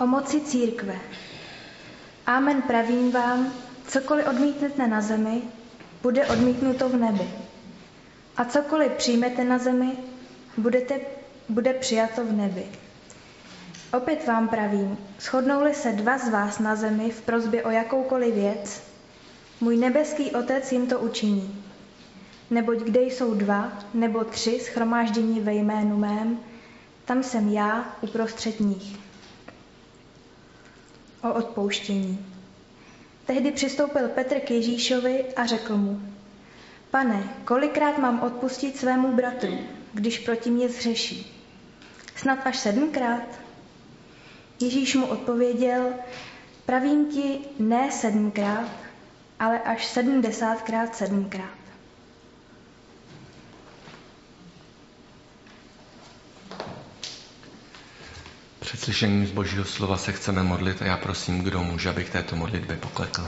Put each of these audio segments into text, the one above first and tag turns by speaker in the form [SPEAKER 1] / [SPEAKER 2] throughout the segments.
[SPEAKER 1] O moci církve. Amen, pravím vám, cokoliv odmítnete na zemi, bude odmítnuto v nebi. A cokoliv přijmete na zemi, bude přijato v nebi. Opět vám pravím, shodnou-li se 2 z vás na zemi v prosbě o jakoukoliv věc, můj nebeský Otec jim to učiní. Neboť kde jsou 2 nebo 3 shromáždění ve jménu mém, tam jsem já uprostřed nich. O odpouštění. Tehdy přistoupil Petr k Ježíšovi a řekl mu: Pane, kolikrát mám odpustit svému bratru, když proti mně zhřeší? Snad až 7krát? Ježíš mu odpověděl: Pravím ti, ne 7krát, ale až 70krát 7krát.
[SPEAKER 2] Před slyšením z Božího slova se chceme modlit a já prosím, kdo může, aby k této modlitbě poklekl.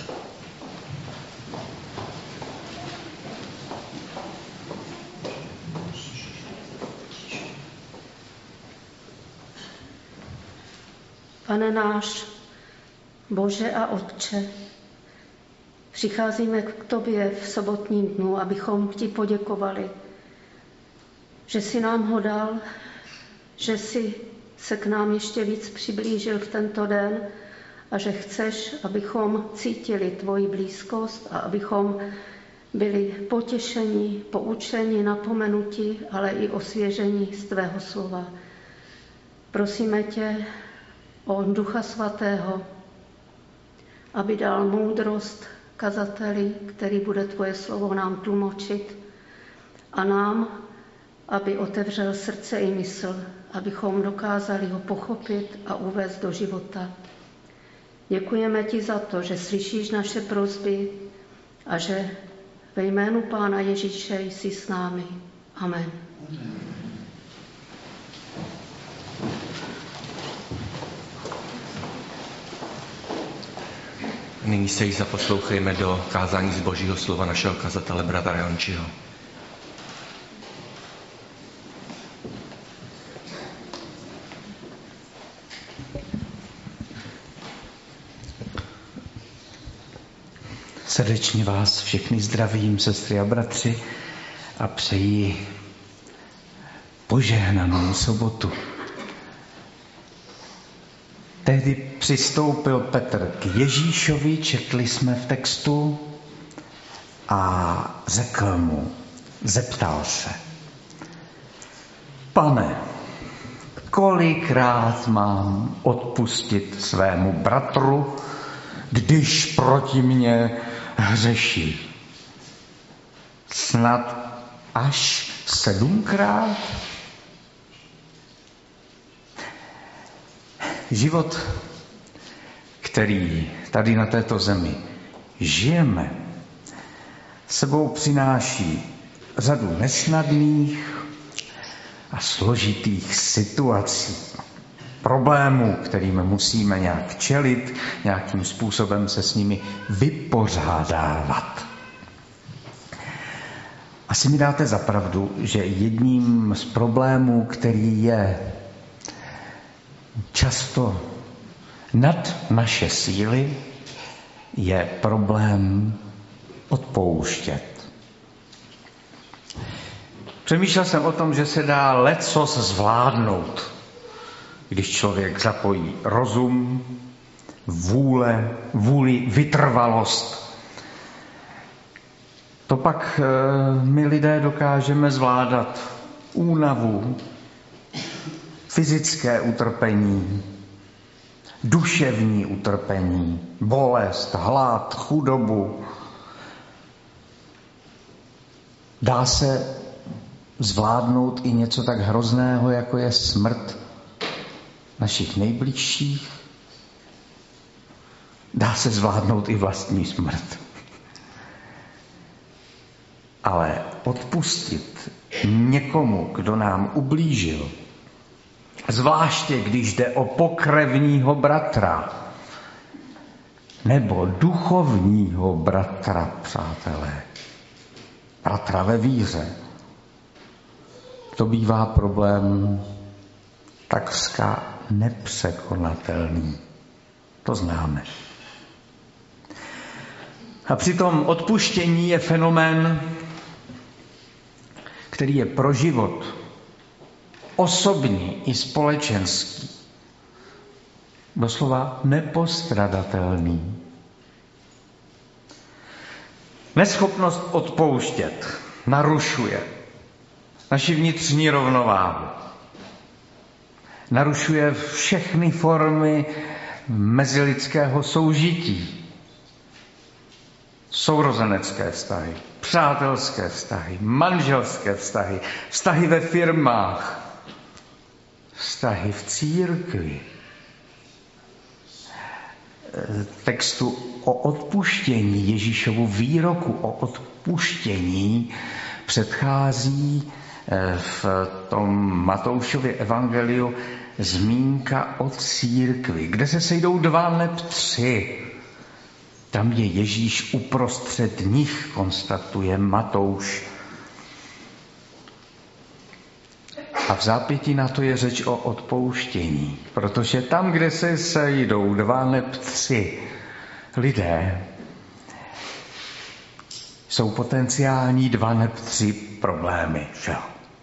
[SPEAKER 3] Pane náš, Bože a Otče, přicházíme k Tobě v sobotním dnu, abychom Ti poděkovali, že jsi nám ho dal, že jsi se k nám ještě víc přiblížil v tento den a že chceš, abychom cítili Tvoji blízkost a abychom byli potěšeni, poučeni, napomenuti, ale i osvěženi z Tvého slova. Prosíme Tě o Ducha Svatého, aby dal moudrost kazateli, který bude Tvoje slovo nám tlumočit, a nám, aby otevřel srdce i mysl, abychom dokázali ho pochopit a uvést do života. Děkujeme Ti za to, že slyšíš naše prosby a že ve jménu Pána Ježíše jsi s námi. Amen.
[SPEAKER 2] Nyní se jí zaposlouchejme do kázání z Božího slova našeho kazatele bratra Jončiho.
[SPEAKER 4] Srdečně vás všechny zdravím, sestry a bratři, a přeji požehnanou sobotu. Tehdy přistoupil Petr k Ježíšovi, četli jsme v textu, a řekl mu, zeptal se: Pane, kolikrát mám odpustit svému bratru, když proti mně hřeší? Snad až 7krát? Život, který tady na této zemi žijeme, sebou přináší řadu nesnadných a složitých situací, problémů, kterým musíme nějak čelit, nějakým způsobem se s nimi vypořádávat. Asi mi dáte za pravdu, že jedním z problémů, který je často nad naše síly, je problém odpouštět. Přemýšlel jsem o tom, že se dá lecos zvládnout, když člověk zapojí rozum, vůli, vytrvalost. To pak my lidé dokážeme zvládat únavu, fyzické utrpení, duševní utrpení, bolest, hlad, chudobu. Dá se zvládnout i něco tak hrozného, jako je smrt našich nejbližších. Dá se zvládnout i vlastní smrt. Ale odpustit někomu, kdo nám ublížil, zvláště když jde o pokrevního bratra nebo duchovního bratra, přátelé, bratra ve víře, to bývá problém takřka nepřekonatelný. To známe. A přitom odpuštění je fenomén, který je pro život osobní i společenský doslova nepostradatelný. Neschopnost odpouštět narušuje naši vnitřní rovnováhu. Narušuje všechny formy mezilidského soužití. Sourozenecké vztahy, přátelské vztahy, manželské vztahy, vztahy ve firmách, vztahy v církvi. Textu o odpuštění, Ježíšovu výroku o odpuštění předchází v tom Matoušově evangeliu zmínka o církvi, kde se sejdou 2 nebo 3. Tam je Ježíš uprostřed nich, konstatuje Matouš. A v zápětí na to je řeč o odpouštění, protože tam, kde se sejdou 2 nebo 3 lidé, jsou potenciální 2 nebo 3 problémy. Že?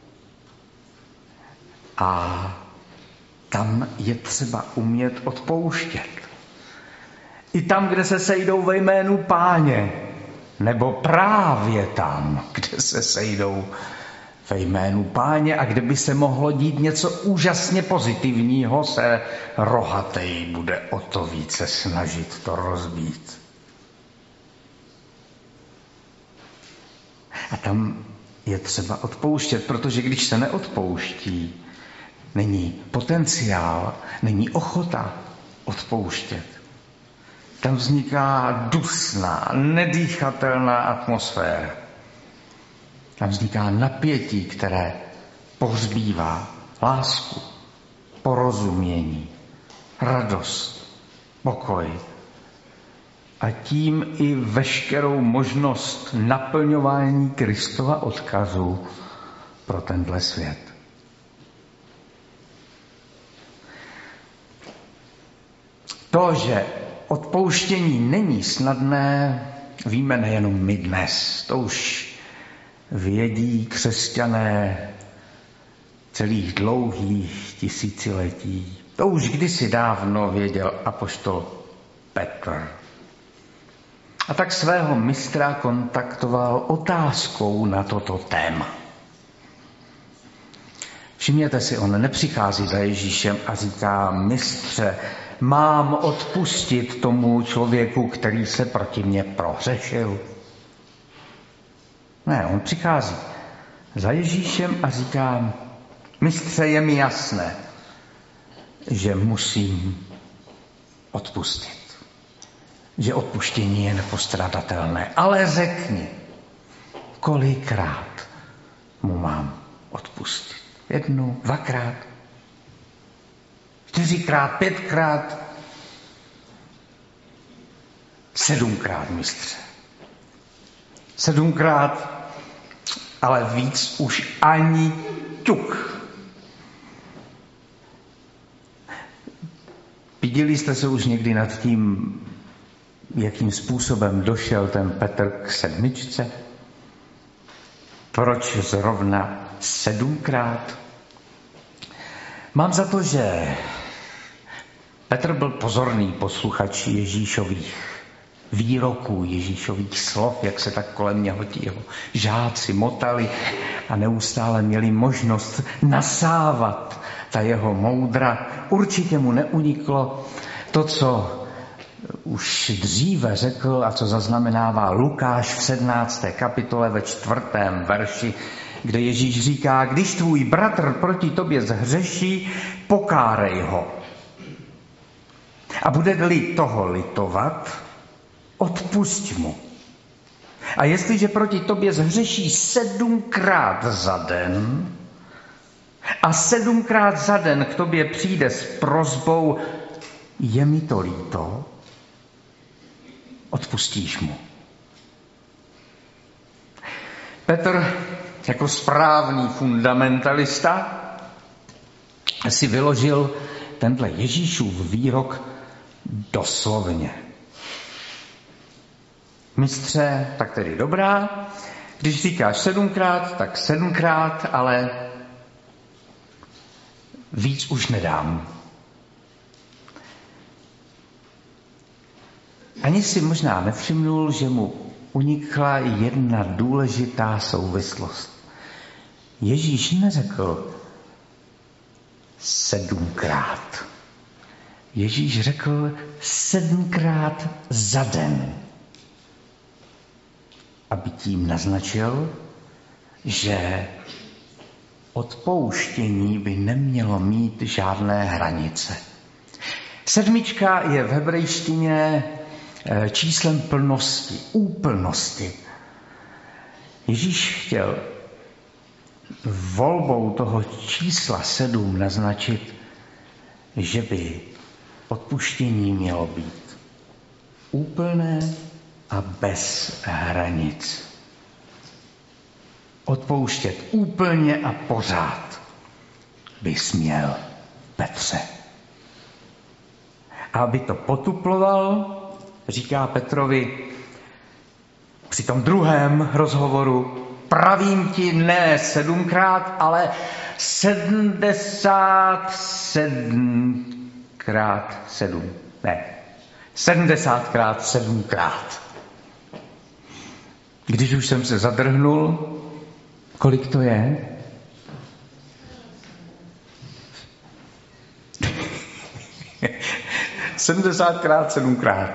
[SPEAKER 4] A tam je třeba umět odpouštět. I tam, kde se sejdou ve jménu Páně, nebo právě tam, kde se sejdou ve jménu Páně a kde by se mohlo dít něco úžasně pozitivního, se rohatej bude o to více snažit to rozbít. A tam je třeba odpouštět, protože když se neodpouští, není potenciál, není ochota odpouštět. Tam vzniká dusná, nedýchatelná atmosféra. Tam vzniká napětí, které pohřbívá lásku, porozumění, radost, pokoj a tím i veškerou možnost naplňování Kristova odkazu pro tenhle svět. To, že odpouštění není snadné, víme nejenom my dnes. To už vědí křesťané celých dlouhých tisíciletí. To už kdysi dávno věděl apoštol Petr. A tak svého mistra kontaktoval otázkou na toto téma. Všimněte si, on nepřichází za Ježíšem a říká: mistře, mám odpustit tomu člověku, který se proti mně prohřešil? Ne, on přichází za Ježíšem a říká: mistře, je mi jasné, že musím odpustit. Že odpuštění je nepostradatelné. Ale řekni, kolikrát mu mám odpustit? 1, 2krát? 4krát, 5krát? 7krát, mistře. 7krát, ale víc už ani ťuk. Viděli jste se už někdy nad tím, jakým způsobem došel ten Petr k 7? Proč zrovna 7krát? Mám za to, že Petr byl pozorný posluchač Ježíšových výroků, Ježíšových slov, jak se tak kolem něho ti jeho žáci motali a neustále měli možnost nasávat ta jeho moudra. Určitě mu neuniklo to, co už dříve řekl a co zaznamenává Lukáš v 17. kapitole ve 4. verši, kde Ježíš říká: když tvůj bratr proti tobě zhřeší, pokárej ho. A bude-li toho litovat, odpusť mu. A jestliže proti tobě zhřeší 7krát za den a 7krát za den k tobě přijde s prosbou: je mi to líto, odpustíš mu. Petr jako správný fundamentalista si vyložil tenhle Ježíšův výrok doslovně. Mistře, tak tedy dobrá, když říkáš 7krát, tak 7krát, ale víc už nedám. Ani si možná nevšimnul, že mu unikla jedna důležitá souvislost. Ježíš neřekl 7krát. Ježíš řekl 7krát za den. Aby tím naznačil, že odpouštění by nemělo mít žádné hranice. 7 je v hebrejštině číslem plnosti, úplnosti. Ježíš chtěl volbou toho čísla 7 naznačit, že by odpuštění mělo být úplné a bez hranic. Odpouštět úplně a pořád bys měl, Petře. A aby to potuploval, říká Petrovi při tom druhém rozhovoru, pravím ti ne 7krát, ale 77krát7. Ne, 70krát7krát. Když už jsem se zadrhnul, kolik to je? Sedmdesátkrát 7krát.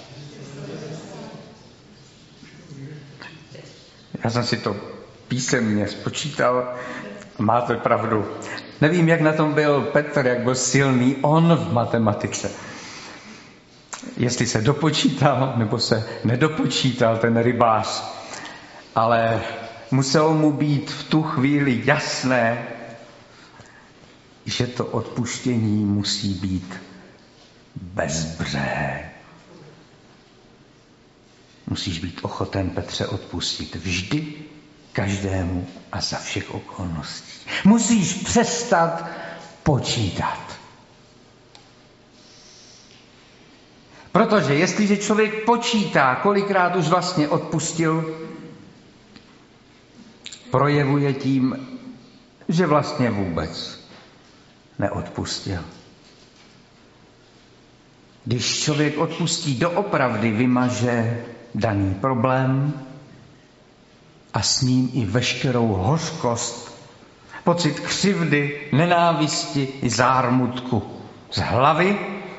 [SPEAKER 4] Já jsem si to písemně spočítal. Máte pravdu. Nevím, jak na tom byl Petr, jak byl silný on v matematice. Jestli se dopočítal, nebo se nedopočítal ten rybář. Ale muselo mu být v tu chvíli jasné, že to odpuštění musí být bezbřehé. Musíš být ochoten, Petře, odpustit vždy, každému a za všech okolností. Musíš přestat počítat. Protože jestliže člověk počítá, kolikrát už vlastně odpustil, projevuje tím, že vlastně vůbec neodpustil. Když člověk odpustí doopravdy, vymaže daný problém a s ním i veškerou hořkost, pocit křivdy, nenávisti i zármutku z hlavy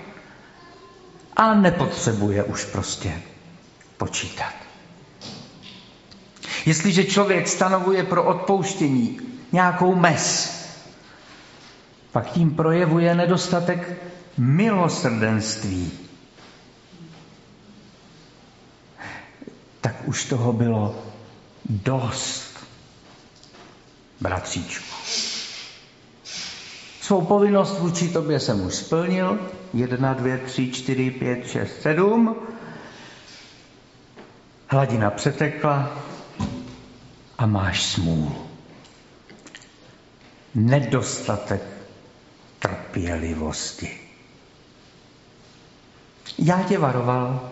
[SPEAKER 4] a nepotřebuje už prostě počítat. Jestliže člověk stanovuje pro odpouštění nějakou mez, pak tím projevuje nedostatek milosrdenství. Tak už toho bylo dost, bratříčku. Svou povinnost vůči tobě jsem už splnil. 1, 2, 3, 4, 5, 6, 7. Hladina přetekla a máš smůlu. Nedostatek trpělivosti. Já tě varoval.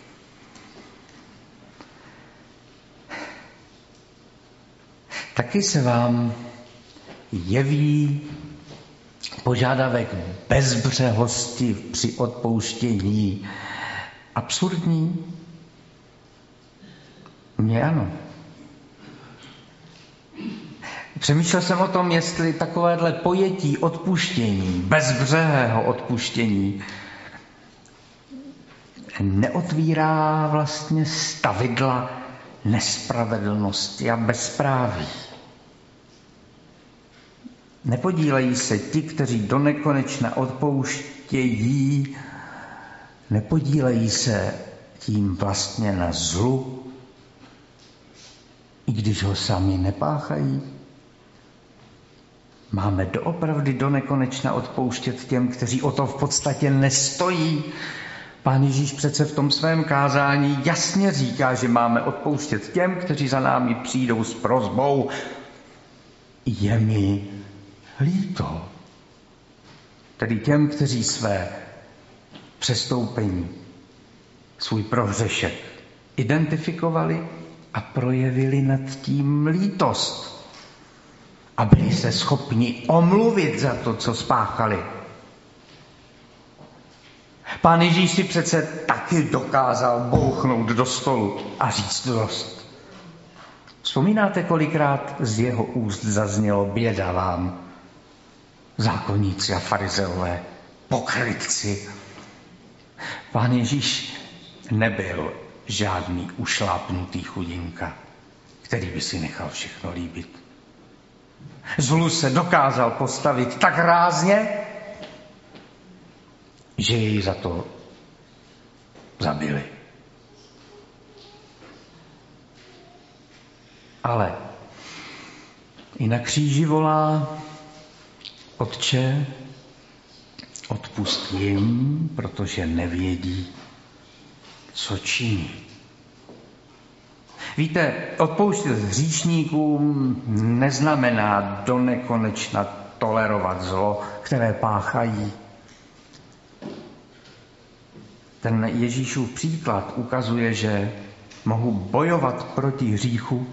[SPEAKER 4] Taky se vám jeví požadavek bezbřehosti při odpouštění absurdní? Mně ano. Přemýšlel jsem o tom, jestli takovéhle pojetí odpuštění, bezbřehého odpuštění, neotvírá vlastně stavidla nespravedlnosti a bezpráví. Nepodílejí se ti, kteří donekonečna odpouštějí, nepodílejí se tím vlastně na zlu, i když ho sami nepáchají. Máme doopravdy donekonečna odpouštět těm, kteří o to v podstatě nestojí. Pán Ježíš přece v tom svém kázání jasně říká, že máme odpouštět těm, kteří za námi přijdou s prosbou. Je mi líto. tedy těm, kteří své přestoupení, svůj prohřešek identifikovali a projevili nad tím lítost a byli se schopni omluvit za to, co spáchali. Pán Ježíš si přece taky dokázal bouchnout do stolu a říct dost. Vzpomínáte, kolikrát z jeho úst zaznělo běda vám, zákonníci a farizeové, pokrytci. Pán Ježíš nebyl žádný ušlápnutý chudinka, který by si nechal všechno líbit. Zlu se dokázal postavit tak rázně, že jej za to zabili. Ale i na kříži volá: Otče, odpusť jim, protože nevědí, co činí. Víte, odpouštět hříšníkům neznamená donekonečna tolerovat zlo, které páchají. Ten Ježíšův příklad ukazuje, že mohu bojovat proti hříchu,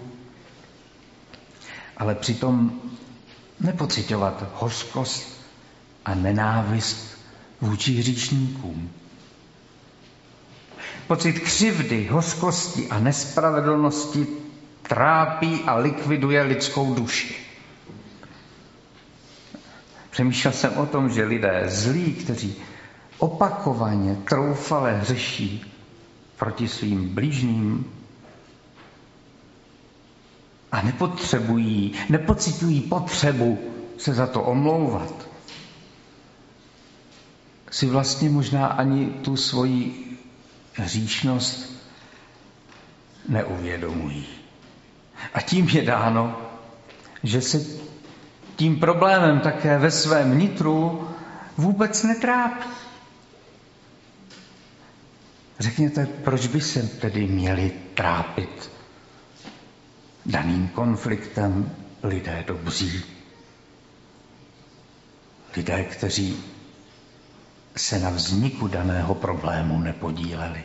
[SPEAKER 4] ale přitom nepociťovat hořkost a nenávist vůči hříšníkům. Pocit křivdy, hořkosti a nespravedlnosti trápí a likviduje lidskou duši. Přemýšlel jsem o tom, že lidé zlí, kteří opakovaně troufale hřeší proti svým blížním a nepociťují potřebu se za to omlouvat, si vlastně možná ani tu svoji hříšnost neuvědomují. A tím je dáno, že se tím problémem také ve svém nitru vůbec netrápí. Řekněte, proč by se tedy měli trápit daným konfliktem lidé dobří? Lidé, kteří se na vzniku daného problému nepodíleli.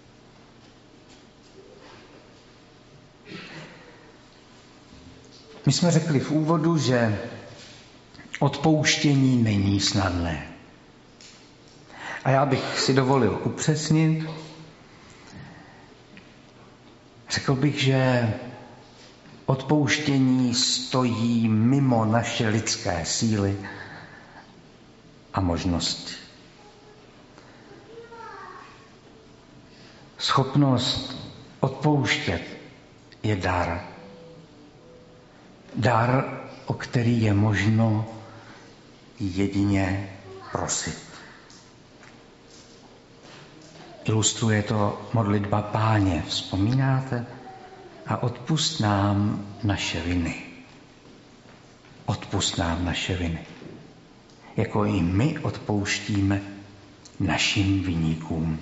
[SPEAKER 4] My jsme řekli v úvodu, že odpouštění není snadné. A já bych si dovolil upřesnit. Řekl bych, že odpouštění stojí mimo naše lidské síly a možnosti. Schopnost odpouštět je dar. Dar, o který je možno jedině prosit. Ilustruje to modlitba Páně, vzpomínáte? A odpusť nám naše viny. Odpusť nám naše viny. Jako i my odpouštíme našim viníkům.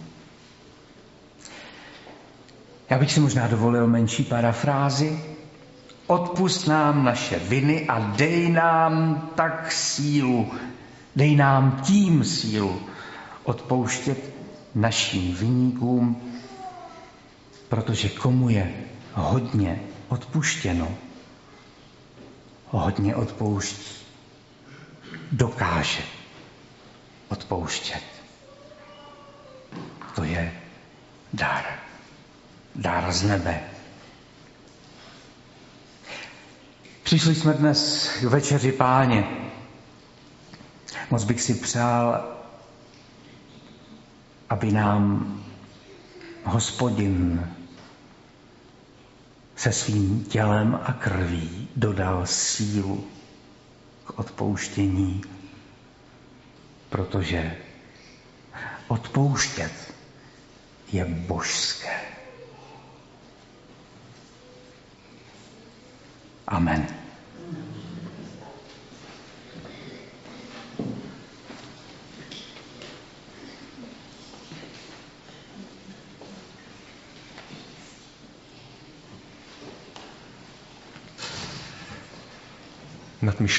[SPEAKER 4] Já bych si možná dovolil menší parafrázi. Odpusť nám naše viny a dej nám tak sílu, dej nám tím sílu odpouštět našim viníkům, protože komu je hodně odpuštěno, hodně odpouští, dokáže odpouštět. To je dar. Dar z nebe. Přišli jsme dnes k večeři Páně. Moc bych si přál, aby nám Hospodin se svým tělem a krví dodal sílu k odpouštění, protože odpouštět je božské. Amen.
[SPEAKER 2] Nad